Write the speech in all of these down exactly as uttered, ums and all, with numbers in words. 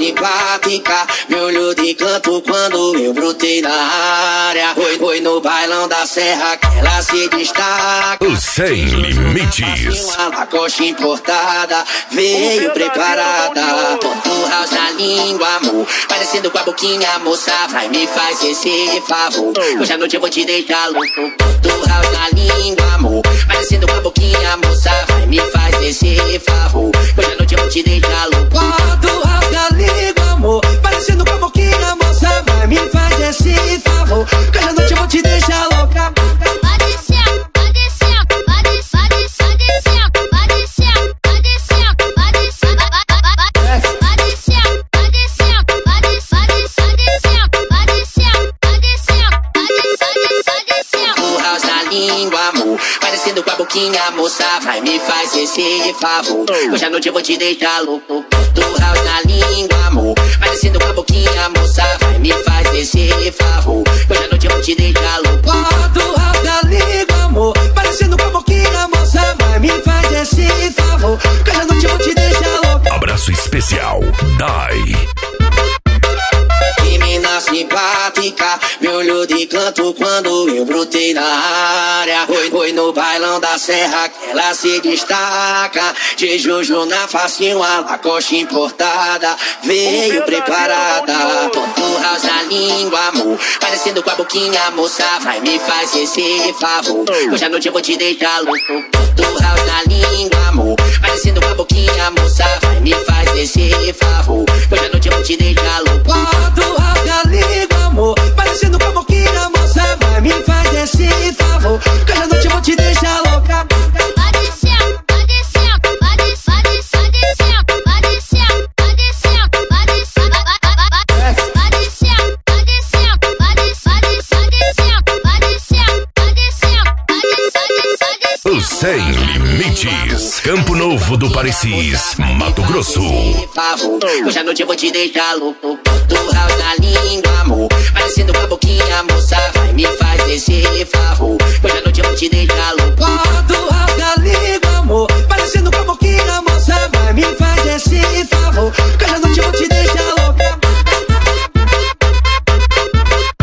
simpática, me olhou de canto quando eu brotei na área. Foi, foi no bailão da serra que ela se destaca. O Sem Limites. Uma lacoste importada, veio preparada. Ponto house na língua, amor. Parecendo com a boquinha, moça, vai me faz esse favor. Hoje à noite eu vou te deixar louco. Ponto house na língua, amor. Parecendo com a boquinha, moça, vai me faz esse favor. Hoje à noite eu vou te deixar louco. Ponto house na língua, amor. Parecendo com a boquinha, moça, vai me faz esse favor. Hoje à noite eu vou te deixar louca. Parecendo com a boquinha, moça, vai me faz esse favor. Hoje à noite eu vou te deixar louco. Do house na língua, amor. Parecendo com a boquinha, moça, vai me faz esse favor. Hoje à noite eu vou te deixar louco. Do house na língua, amor. Parecendo com a boquinha, moça, vai me faz esse favor. Hoje à noite eu vou te deixar louco. Abraço especial, Dai. Menina simpática, me olhou de canto quando eu brotei na área. Foi, foi no bailão da serra que ela se destaca. De Juju na face, uma lacoste importada, veio preparada. Ponto house na língua, amor. Parecendo com a boquinha, moça, vai me faz esse favor. Hoje à noite eu vou te deixar louco. Ponto house na língua, amor. Parecendo com a boquinha, moça, vai me faz esse favor. Hoje à noite eu vou te deixar louco. Ponto house na língua, amor. Parecendo com a boquinha, moça, vai me faz esse favor. Hoje à noite eu vou te deixar louca. O Sem Limites, Campo Novo do Parecis, Mato Grosso. Hoje à noite eu vou te deixar louco. Do house na língua, amor. Parecendo com a boquinha, moça, vai me faz esse favor. Hoje à noite eu vou te deixar louco. Do house na língua, amor. Parecendo com a boquinha, moça, vai me faz esse favor. Hoje à noite eu vou te deixar louca.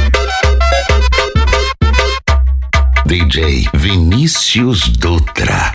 D J Vinícius Dutra.